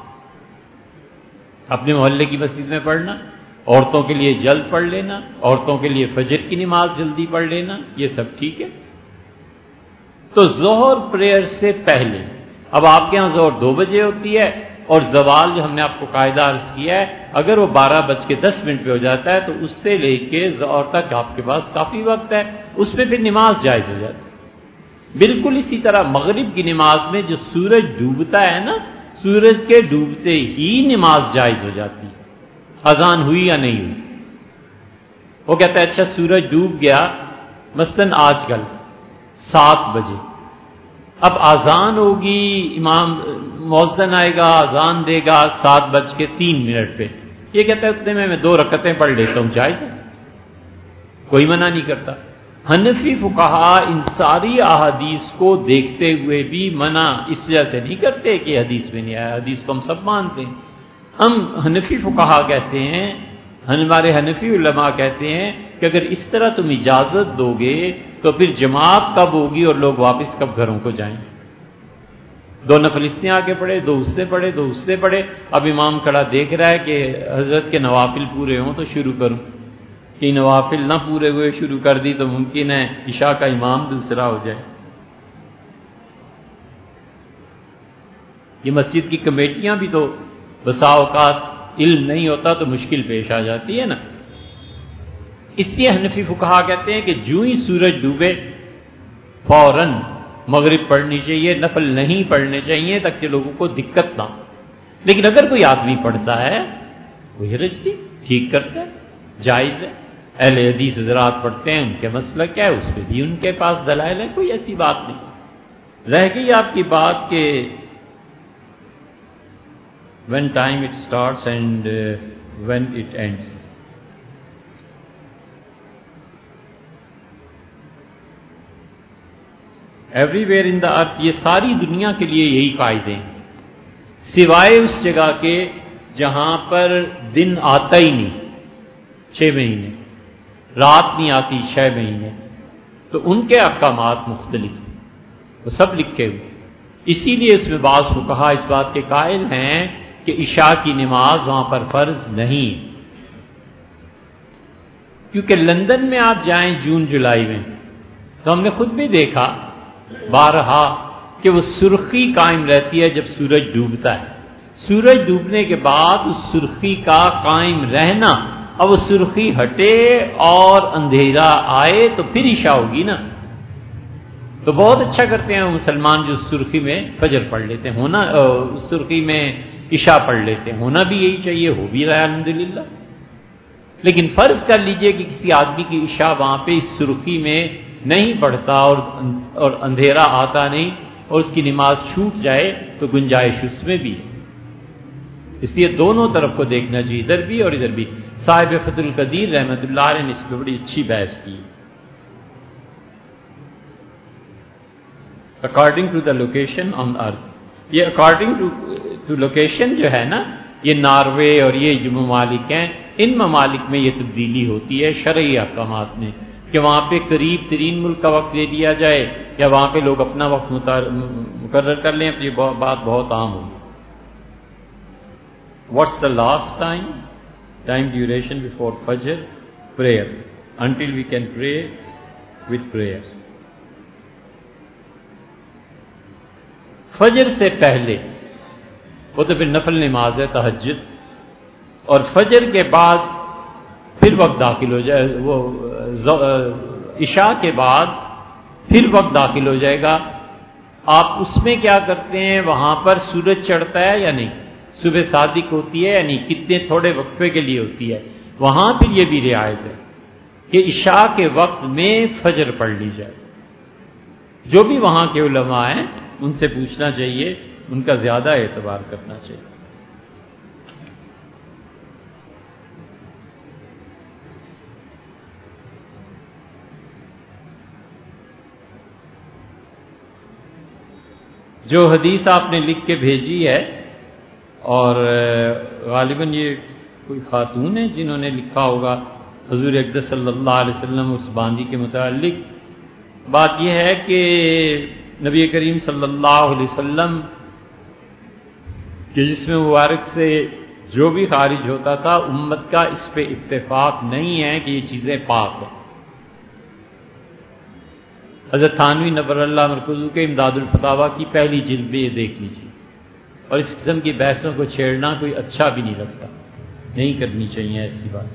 اپنے محلے کی مسجد میں پڑھنا، عورتوں کے لیے جلد پڑھ لینا، عورتوں کے لیے فجر کی نماز جلدی پڑھ لینا، یہ سب ٹھیک ہے۔ تو ظہر پریئر سے پہلے، اب آپ کے ہاں ظہر دو بجے ہوتی ہے، اور زوال جو ہم نے آپ کو قاعدہ عرض کیا ہے اگر وہ بارہ بج کے دس منٹ پہ ہو جاتا ہے تو اس سے لے کے ظہر تک آپ کے پاس کافی وقت ہے، اس میں پھر نماز جائز ہو جاتی ہے۔ بالکل اسی طرح مغرب کی نماز میں جو سورج ڈوبتا ہے نا، سورج کے ڈوبتے ہی نماز جائز ہو جاتی ہے، اذان ہوئی یا نہیں ہوئی۔ وہ کہتا ہے اچھا سورج ڈوب گیا مثلاً آج کل سات بجے، اب اذان ہوگی، امام مؤذن آئے گا اذان دے گا سات بج کے تین منٹ پہ، یہ کہتا ہے اتنے میں میں دو رکعتیں پڑھ لیتا ہوں، جائز ہے، کوئی منع نہیں کرتا۔ حنفی فقہا ان ساری احادیث کو دیکھتے ہوئے بھی منع اس وجہ سے نہیں کرتے کہ حدیث میں نہیں آیا، حدیث کو ہم سب مانتے ہیں۔ ہم حنفی فقہا کہتے ہیں، ہمارے حنفی علماء کہتے ہیں کہ اگر اس طرح تم اجازت دو گے تو پھر جماعت کب ہوگی اور لوگ واپس کب گھروں کو جائیں؟ دو نفل اس نے آگے پڑھے، دو اس سے پڑھے، دو اس سے پڑھے، اب امام کھڑا دیکھ رہا ہے کہ حضرت کے نوافل پورے ہوں تو شروع کروں، کہ نوافل نہ پورے ہوئے شروع کر دی تو ممکن ہے عشاء کا امام دوسرا ہو جائے۔ یہ مسجد کی کمیٹیاں بھی تو بسا اوقات علم نہیں ہوتا تو مشکل پیش آ جاتی ہے نا، اس لیے حنفی فقہا کہتے ہیں کہ جو ہی سورج ڈوبے فوراً مغرب پڑھنی چاہیے، نفل نہیں پڑھنے چاہیے تاکہ لوگوں کو دقت نہ ہو۔ لیکن اگر کوئی آدمی پڑھتا ہے کوئی حرج نہیں، ٹھیک کرتا ہے، جائز ہے۔ اہل حدیث حضرات پڑھتے ہیں، ان کے مسئلہ کیا ہے، اس پہ بھی ان کے پاس دلائل ہے، کوئی ایسی بات نہیں۔ رہ گئی آپ کی بات کہ when time it starts and uh, when it ends. Everywhere in the earth، یہ ساری دنیا کے لیے یہی قاعدے ہیں، سوائے اس جگہ کے جہاں پر دن آتا ہی نہیں، چھ مہینے، رات نہیں آتی چھ مہینے، تو ان کے احکامات مختلف ہیں، وہ سب لکھے ہوئے۔ اسی لیے اس میں بعض فقہا اس بات کے قائل ہیں کہ عشاء کی نماز وہاں پر فرض نہیں، کیونکہ لندن میں آپ جائیں جون جولائی میں تو ہم نے خود بھی دیکھا بارہا کہ وہ سرخی قائم رہتی ہے جب سورج ڈوبتا ہے، سورج ڈوبنے کے بعد اس سرخی کا قائم رہنا، اب وہ سرخی ہٹے اور اندھیرا آئے تو پھر عشاء ہوگی نا۔ تو بہت اچھا کرتے ہیں مسلمان جو سرخی میں فجر پڑھ لیتے ہیں، ہونا اس سرخی میں عشاء پڑھ لیتے ہیں، ہونا بھی یہی چاہیے، ہو بھی رہا ہے الحمدللہ۔ لیکن فرض کر لیجئے کہ کسی آدمی کی عشاء وہاں پہ اس سرخی میں نہیں پڑھتا اور اور اندھیرا آتا نہیں اور اس کی نماز چھوٹ جائے تو گنجائش اس میں بھی ہے، اس لیے دونوں طرف کو دیکھنا چاہیے، ادھر بھی اور ادھر بھی۔ صاحب فتح القدیر رحمۃ اللہ علیہ نے اس پہ بڑی اچھی بحث کی۔ According to the location on earth, یہ اکارڈنگ ٹو ٹو لوکیشن جو ہے نا، یہ ناروے اور یہ جو ممالک ہیں، ان ممالک میں یہ تبدیلی ہوتی ہے شرعی احکامات میں، کہ وہاں پہ قریب ترین ملک کا وقت دے دیا جائے یا وہاں پہ لوگ اپنا وقت مقرر کر لیں، یہ بات بہت عام ہوگی۔ What's the last time time duration before فجر prayer until we can pray with prayer. فجر سے پہلے وہ تو پھر نفل نماز ہے تہجد، اور فجر کے بعد پھر وقت داخل ہو جائے، وہ عشاء کے بعد پھر وقت داخل ہو جائے گا۔ آپ اس میں کیا کرتے ہیں، وہاں پر سورج چڑھتا ہے یا نہیں، صبح صادق ہوتی ہے یا نہیں، کتنے تھوڑے وقفے کے لیے ہوتی ہے، وہاں پھر یہ بھی رعایت ہے کہ عشاء کے وقت میں فجر پڑھ لی جائے۔ جو بھی وہاں کے علماء ہیں ان سے پوچھنا چاہیے، ان کا زیادہ اعتبار کرنا چاہیے۔ جو حدیث آپ نے لکھ کے بھیجی ہے، اور غالباً یہ کوئی خاتون ہے جنہوں نے لکھا ہوگا حضور اقدس صلی اللہ علیہ وسلم اس باندی کے متعلق، بات یہ ہے کہ نبی کریم صلی اللہ علیہ وسلم کے جسم مبارک سے جو بھی خارج ہوتا تھا امت کا اس پہ اتفاق نہیں ہے کہ یہ چیزیں پاک ہیں۔ حضرت تھانوی نبر اللہ مرکزو کے امداد الفتاویٰ کی پہلی جلد میں یہ دیکھ لیجیے، اور اس قسم کی بحثوں کو چھیڑنا کوئی اچھا بھی نہیں لگتا، نہیں کرنی چاہیے ایسی بات۔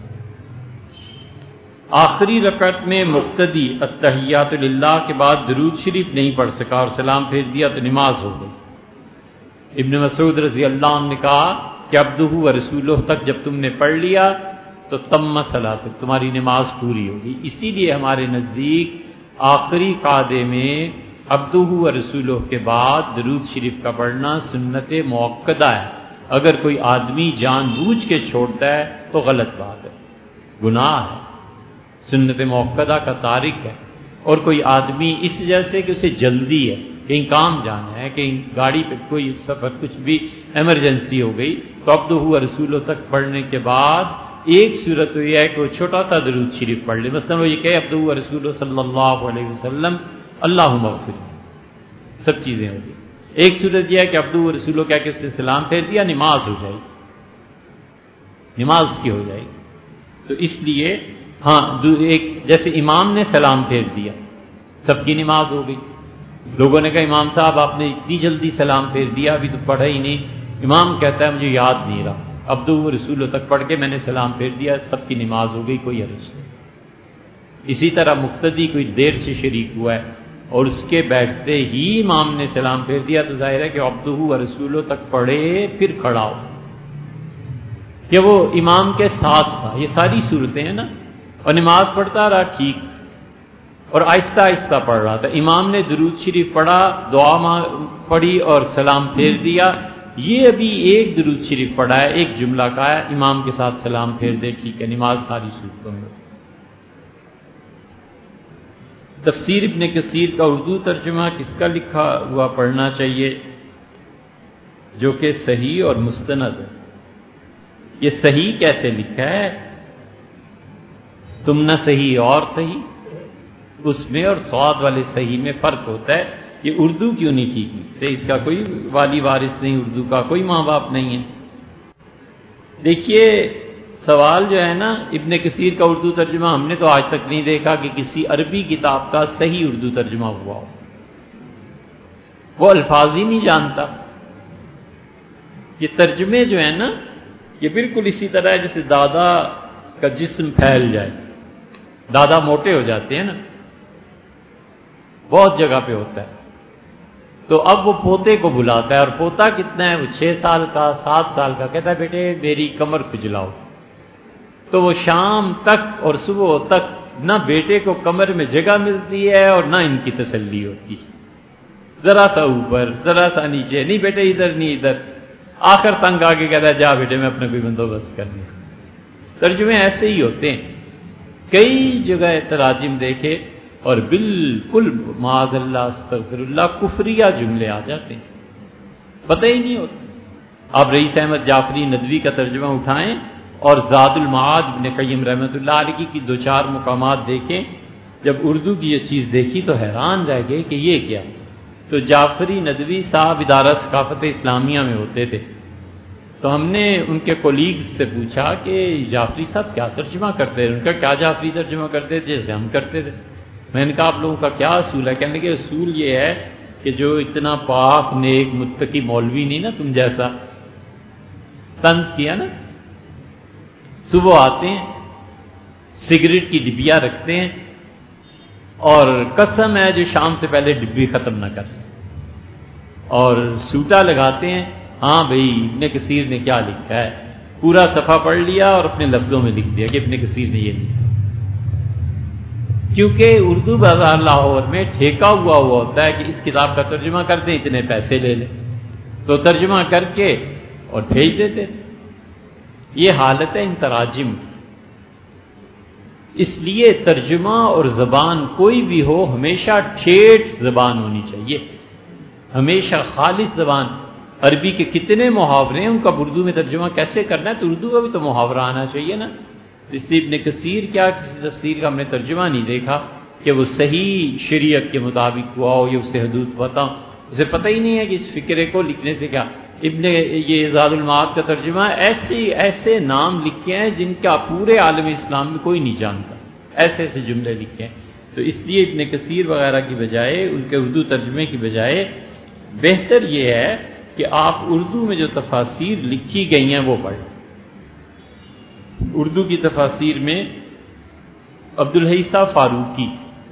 آخری رکعت میں مقتدی التحیات للہ کے بعد درود شریف نہیں پڑھ سکا اور سلام پھیر دیا تو نماز ہو گئی۔ ابن مسعود رضی اللہ عنہ نے کہا کہ عبدہ و رسولہ تک جب تم نے پڑھ لیا تو تم صلاتک، تمہاری نماز پوری ہوگی۔ اسی لیے ہمارے نزدیک آخری قعدے میں عبدہ و رسولہ کے بعد درود شریف کا پڑھنا سنت مؤکدہ ہے۔ اگر کوئی آدمی جان بوجھ کے چھوڑتا ہے تو غلط بات ہے، گناہ ہے، سنت مؤکدہ کا تارک ہے۔ اور کوئی آدمی اس وجہ سے کہ اسے جلدی ہے، کہیں کام جانا ہے، کہیں گاڑی پہ کوئی سفر کچھ بھی ایمرجنسی ہو گئی، تو عبدہ و رسولہ تک پڑھنے کے بعد ایک صورت یہ ہے کہ وہ چھوٹا سا درود شریف پڑھ لے، مثلا وہ یہ کہ عبدہ و رسولہ صلی اللہ علیہ وسلم اللہم اغفر، سب چیزیں ہو گئی۔ ایک صورت یہ ہے کہ عبدہ و رسولہ کہہ کے اس سے سلام پھیر دیا، نماز ہو جائے گی، نماز اس کی ہو جائے گی۔ تو اس لیے ہاں ایک جیسے امام نے سلام پھیر دیا، سب کی نماز ہو گئی۔ لوگوں نے کہا امام صاحب آپ نے اتنی جلدی سلام پھیر دیا، ابھی تو پڑھا ہی نہیں۔ امام کہتا ہے مجھے یاد نہیں رہا، عبدہ و رسولہ تک پڑھ کے میں نے سلام پھیر دیا، سب کی نماز ہو گئی، کوئی حرج نہیں۔ اسی طرح مقتدی کوئی دیر سے شریک ہوا ہے اور اس کے بیٹھتے ہی امام نے سلام پھیر دیا تو ظاہر ہے کہ عبدہ و رسولہ تک پڑھے پھر کھڑا ہو، کہ وہ امام کے ساتھ تھا۔ یہ ساری صورتیں ہیں نا، اور نماز پڑھتا رہا ٹھیک، اور آہستہ آہستہ پڑھ رہا تھا، امام نے درود شریف پڑھا، دعا پڑھی اور سلام پھیر دیا، یہ ابھی ایک درود شریف پڑھا ہے، ایک جملہ کا ہے، امام کے ساتھ سلام پھیر دے، ٹھیک ہے، نماز ساری صورتوں میں۔ تفسیر ابن کثیر کا اردو ترجمہ کس کا لکھا ہوا پڑھنا چاہیے جو کہ صحیح اور مستند ہے؟ یہ صحیح کیسے لکھا ہے؟ تم نہ صحیح اور صحیح، اس میں اور سواد والے صحیح میں فرق ہوتا ہے۔ یہ اردو کیوں نہیں ٹھیک لکھتے؟ اس کا کوئی والی وارث نہیں، اردو کا کوئی ماں باپ نہیں ہے۔ دیکھیے سوال جو ہے نا، ابن کثیر کا اردو ترجمہ ہم نے تو آج تک نہیں دیکھا کہ کسی عربی کتاب کا صحیح اردو ترجمہ ہوا ہو، وہ الفاظ ہی نہیں جانتا۔ یہ ترجمے جو ہیں نا، یہ بالکل اسی طرح ہے جیسے دادا کا جسم پھیل جائے، دادا موٹے ہو جاتے ہیں نا، بہت جگہ پہ ہوتا ہے، تو اب وہ پوتے کو بلاتا ہے، اور پوتا کتنا ہے؟ وہ چھ سال کا، سات سال کا، کہتا ہے بیٹے میری کمر کھجلاؤ، تو وہ شام تک اور صبح تک نہ بیٹے کو کمر میں جگہ ملتی ہے اور نہ ان کی تسلی ہوتی، ذرا سا اوپر ذرا سا نیچے، نہیں بیٹے ادھر نہیں ادھر، آخر تنگ آ کے کہتا ہے جا بیٹے میں اپنا کوئی بندوبست کر لوں۔ ترجمے ایسے ہی ہوتے ہیں، کئی جگہ تراجم دیکھے اور بالکل معاذ اللہ استغفر اللہ کفریہ جملے آ جاتے ہیں، پتہ ہی نہیں ہوتا۔ آپ رئیس احمد جعفری ندوی کا ترجمہ اٹھائیں اور زاد المعاد ابن قیم رحمۃ اللہ علیہ کی دو چار مقامات دیکھیں، جب اردو کی یہ چیز دیکھی تو حیران رہ گئے کہ یہ کیا۔ تو جعفری ندوی صاحب ادارہ ثقافت اسلامیہ میں ہوتے تھے، تو ہم نے ان کے کولیگز سے پوچھا کہ جعفری صاحب کیا ترجمہ کرتے ہیں؟ ان کا کیا جعفری ترجمہ کرتے تھے جیسے ہم کرتے تھے؟ میں نے کہا آپ لوگوں کا کیا اصول ہے؟ کہنے کے اصول یہ ہے کہ جو اتنا پاک نیک متقی مولوی نہیں نا تم جیسا، طنز کیا نا، صبح آتے ہیں سگریٹ کی ڈبیا رکھتے ہیں اور قسم ہے جو شام سے پہلے ڈبی ختم نہ کرتے، اور سوٹا لگاتے ہیں، ہاں بھئی ابن کثیر نے کیا لکھا ہے، پورا صفحہ پڑھ لیا اور اپنے لفظوں میں لکھ دیا کہ ابن کثیر نے یہ لکھا، کیونکہ اردو بازار لاہور میں ٹھیکا ہوا ہوا ہوتا ہے کہ اس کتاب کا ترجمہ کر دیں اتنے پیسے لے لیں، تو ترجمہ کر کے اور بھیج دیتے۔ یہ حالت ہے ان تراجم کی۔ اس لیے ترجمہ اور زبان کوئی بھی ہو ہمیشہ ٹھیٹھ زبان ہونی چاہیے، ہمیشہ خالص زبان۔ عربی کے کتنے محاورے ہیں، ان کا اردو میں ترجمہ کیسے کرنا ہے؟ تو اردو کا بھی تو محاورہ آنا چاہیے نا۔ اس لیے ابن کثیر کیا کسی تفسیر کا ہم نے ترجمہ نہیں دیکھا کہ وہ صحیح شریعت کے مطابق ہوا ہو یا اسے حدود پتہ ہو، اسے پتہ ہی نہیں ہے کہ اس فکرے کو لکھنے سے کیا۔ ابن یہ زاد المعاد کا ترجمہ ایسے ایسے نام لکھے ہیں جن کا پورے عالم اسلام میں کوئی نہیں جانتا، ایسے ایسے جملے لکھے ہیں۔ تو اس لیے ابن کثیر وغیرہ کی بجائے، ان کے اردو ترجمے کی بجائے بہتر یہ ہے کہ آپ اردو میں جو تفاسیر لکھی گئی ہیں وہ پڑھیں۔ اردو کی تفاسیر میں عبدالحی صاحب فاروقی،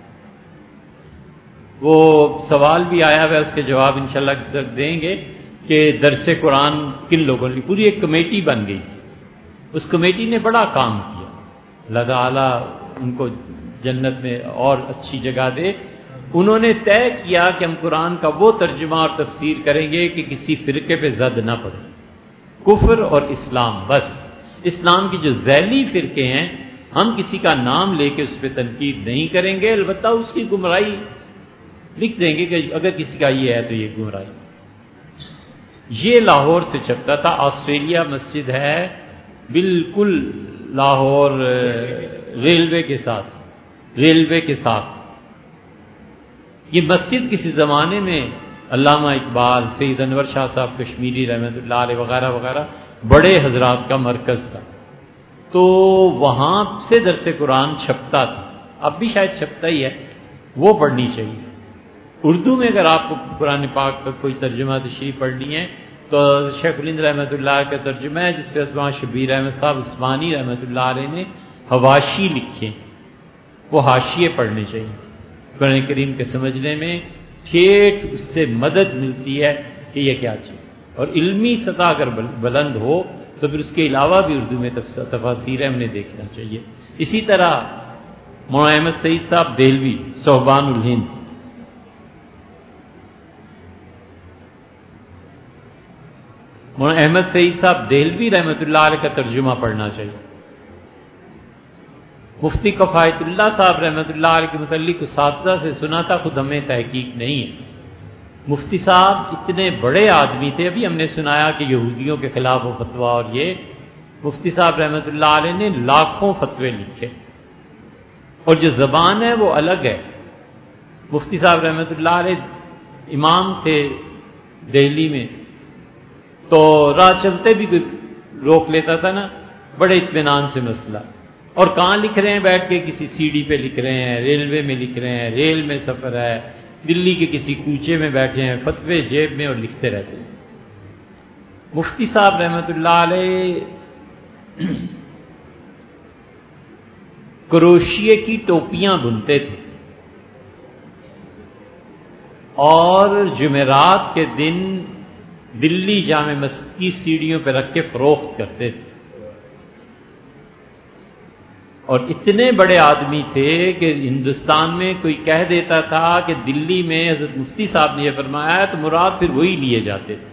وہ سوال بھی آیا ہوا ہے، اس کے جواب انشاءاللہ کس وقت دیں گے کہ درس قرآن کن لوگوں نے، پوری ایک کمیٹی بن گئی تھی، اس کمیٹی نے بڑا کام کیا، اللہ تعالیٰ ان کو جنت میں اور اچھی جگہ دے۔ انہوں نے طے کیا کہ ہم قرآن کا وہ ترجمہ اور تفسیر کریں گے کہ کسی فرقے پہ زد نہ پڑے، کفر اور اسلام بس۔ اسلام کی جو ذیلی فرقے ہیں ہم کسی کا نام لے کے اس پہ تنقید نہیں کریں گے، البتہ اس کی گمراہی لکھ دیں گے کہ اگر کسی کا یہ ہے تو یہ گمراہی۔ یہ لاہور سے چھپتا تھا، آسٹریلیا مسجد ہے بالکل لاہور ریلوے کے ساتھ، ریلوے کے ساتھ یہ مسجد کسی زمانے میں علامہ اقبال، سید انور شاہ صاحب کشمیری رحمۃ اللہ علیہ وغیرہ وغیرہ بڑے حضرات کا مرکز تھا، تو وہاں سے درس قرآن چھپتا تھا، اب بھی شاید چھپتا ہی ہے، وہ پڑھنی چاہیے۔ اردو میں اگر آپ کو قرآن پاک کا کوئی ترجمہ تشریح پڑھنی ہے تو شیخ الہند رحمۃ اللہ کا ترجمہ ہے جس پہ اسماء شبیر احمد صاحب عثمانی رحمۃ اللہ علیہ نے حواشی لکھے، وہ حاشیے پڑھنے چاہیے. قرآن کریم کے سمجھنے میں ٹھیٹھ اس سے مدد ملتی ہے کہ یہ کیا چیز ہے. اور علمی سطح اگر بلند ہو تو پھر اس کے علاوہ بھی اردو میں تفاسیر ہے انہیں دیکھنا چاہیے. اسی طرح مولانا احمد سعید صاحب دہلوی صوبان الہند، مولانا احمد سعید صاحب دہلوی رحمۃ اللہ علیہ کا ترجمہ پڑھنا چاہیے. مفتی کفایت اللہ صاحب رحمۃ اللہ علیہ کے متعلق اساتذہ سے سنا تھا، خود ہمیں تحقیق نہیں ہے. مفتی صاحب اتنے بڑے آدمی تھے، ابھی ہم نے سنایا کہ یہودیوں کے خلاف وہ فتویٰ، اور یہ مفتی صاحب رحمۃ اللہ علیہ نے لاکھوں فتوے لکھے، اور جو زبان ہے وہ الگ ہے. مفتی صاحب رحمۃ اللہ علیہ امام تھے دہلی میں، تو راہ چلتے بھی کوئی روک لیتا تھا نا، بڑے اطمینان سے مسئلہ. اور کہاں لکھ رہے ہیں بیٹھ کے؟ کسی سی ڈی پہ لکھ رہے ہیں، ریلوے میں لکھ رہے ہیں، ریل میں سفر ہے، دلی کے کسی کوچے میں بیٹھے ہیں، فتوے جیب میں اور لکھتے رہتے ہیں. مفتی صاحب رحمۃ اللہ علیہ کروشیے کی ٹوپیاں بنتے تھے اور جمعرات کے دن دلی جامع مسجد کی سیڑھیوں پہ رکھ کے فروخت کرتے تھے. اور اتنے بڑے آدمی تھے کہ ہندوستان میں کوئی کہہ دیتا تھا کہ دلی میں حضرت مفتی صاحب نے یہ فرمایا تو مراد پھر وہی لیے جاتے تھے.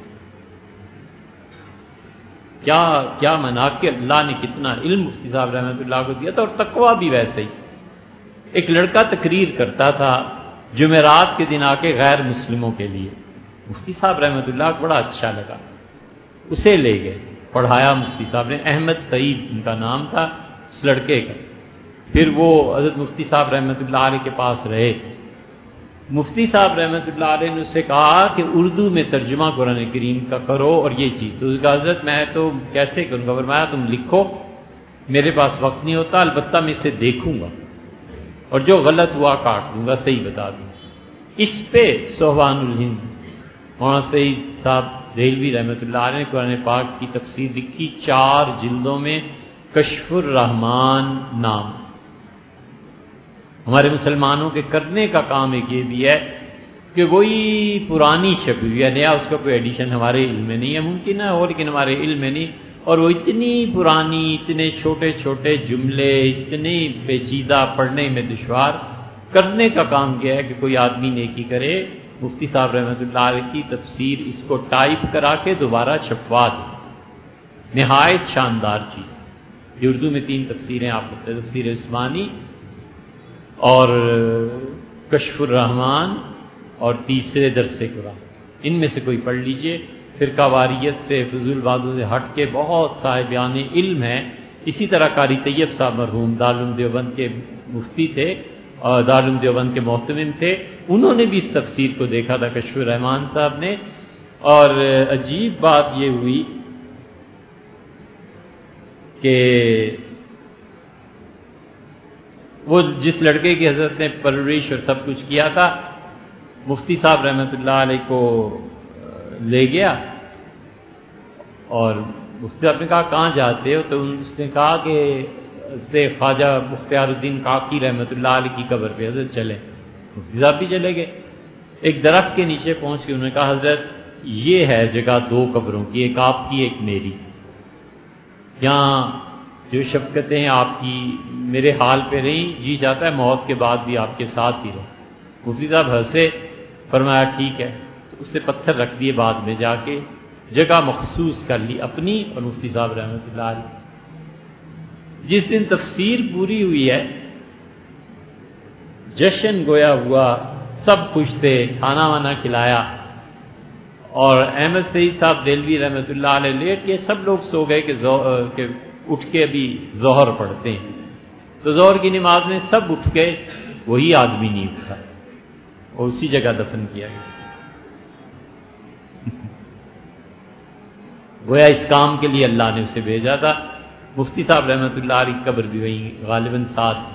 کیا کیا منا کہ اللہ نے کتنا علم مفتی صاحب رحمۃ اللہ کو دیا تھا، اور تقویٰ بھی ویسے ہی. ایک لڑکا تقریر کرتا تھا جمعرات کے دن آ کے غیر مسلموں کے لیے، مفتی صاحب رحمۃ اللہ کو بڑا اچھا لگا، اسے لے گئے، پڑھایا مفتی صاحب نے. احمد سعید ان کا نام تھا اس لڑکے کا. پھر وہ حضرت مفتی صاحب رحمۃ اللہ علیہ کے پاس رہے. مفتی صاحب رحمۃ اللہ علیہ نے اسے کہا کہ اردو میں ترجمہ قرآن کریم کا کرو اور یہ چیز. تو اس کا حضرت میں تو کیسے کروں گا؟ فرمایا تم لکھو، میرے پاس وقت نہیں ہوتا، البتہ میں اسے دیکھوں گا اور جو غلط ہوا کاٹ دوں گا، صحیح بتا دوں. اس پہ صوبان الہند مولانا سعید صاحب دہلوی رحمۃ اللہ علیہ نے قرآن پاک کی تفسیر لکھی چار جلدوں میں، کشف الرحمان نام. ہمارے مسلمانوں کے کرنے کا کام ایک یہ بھی ہے کہ وہی پرانی چھپی ہوئی ہے، نیا اس کا کوئی ایڈیشن ہمارے علم میں نہیں ہے. ممکن ہے ہو لیکن ہمارے علم میں نہیں. اور وہ اتنی پرانی، اتنے چھوٹے چھوٹے جملے، اتنی پیچیدہ، پڑھنے میں دشوار. کرنے کا کام کیا ہے کہ کوئی آدمی نیکی کرے، مفتی صاحب رحمۃ اللہ علیہ کی تفسیر اس کو ٹائپ کرا کے دوبارہ چھپوا دے. نہایت شاندار چیز. یہ اردو میں تین تفسیریں آپ کو، تفسیر عثمانی اور کشف الرحمان اور تیسرے درس قرآن، ان میں سے کوئی پڑھ لیجئے. فرقہ واریت سے، فضول بازوں سے ہٹ کے بہت صاحبان علم ہیں. اسی طرح قاری طیب صاحب مرحوم دارالعلوم دیوبند کے مفتی تھے اور دارالعلوم دیوبند کے محتمم تھے، انہوں نے بھی اس تفسیر کو دیکھا تھا کشف الرحمان صاحب نے. اور عجیب بات یہ ہوئی کہ وہ جس لڑکے کی حضرت نے پرورش اور سب کچھ کیا تھا، مفتی صاحب رحمۃ اللہ علیہ کو لے گیا اور مفتی صاحب نے کہا کہاں جاتے ہو؟ تو اس نے کہا کہ حضرت خواجہ مختار الدین کاکی رحمۃ اللہ علیہ کی قبر پہ حضرت چلے. مفتی صاحب بھی چلے گئے. ایک درخت کے نیچے پہنچ کے انہوں نے کہا حضرت یہ ہے جگہ دو قبروں کی، ایک آپ کی ایک میری، یہاں جو شفقتیں آپ کی میرے حال پہ رہیں، جی چاہتا ہے موت کے بعد بھی آپ کے ساتھ ہی رہوں. مفتی صاحب ہنسے، فرمایا ٹھیک ہے. تو اس سے پتھر رکھ دیے، بعد میں جا کے جگہ مخصوص کر لی اپنی اور مفتی صاحب رحمۃ اللہ علیہ. جس دن تفسیر پوری ہوئی ہے، جشن گویا ہوا، سب خوش تھے، کھانا وانا کھلایا، اور احمد سعید صاحب دہلوی رحمۃ اللہ علیہ لیٹ کے سب لوگ سو گئے کہ, کہ اٹھ کے ابھی ظہر پڑھتے ہیں. تو ظہر کی نماز میں سب اٹھ گئے، وہی آدمی نہیں اٹھا اور اسی جگہ دفن کیا گیا. گویا اس کام کے لیے اللہ نے اسے بھیجا تھا. مفتی صاحب رحمۃ اللہ علیہ کی قبر بھی وہیں غالباً ساتھ